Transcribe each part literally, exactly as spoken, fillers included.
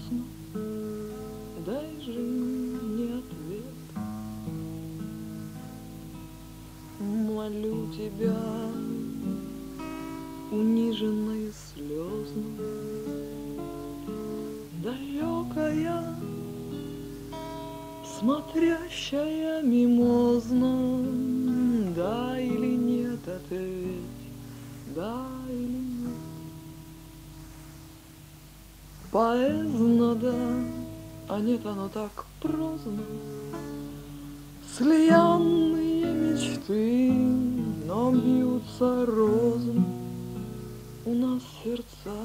поздно, дай же мне ответ. Молю тебя, униженно и слезно, далекая, смотрящая мимозно, да или нет, ответь, да или нет. Поэзно, да, а нет, оно так прозно. Слиянные мечты, но бьются розы у нас сердца,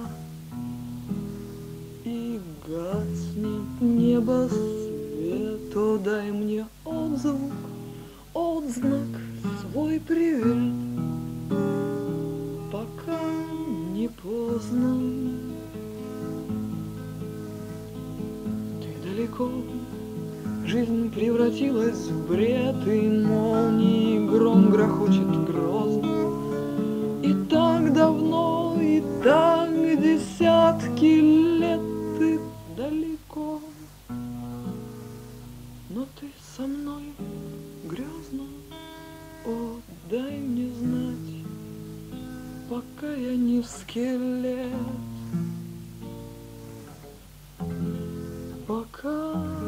и гаснет небо свет. О, дай мне отзвук, отзнак, свой привет, пока не поздно. Ты далеко, жизнь превратилась в бред, и молнии гром грохочет грозно. И так давно, и так десятки лет ты далеко, но ты со мной грезно. О, дай мне знать, пока я не скелет, пока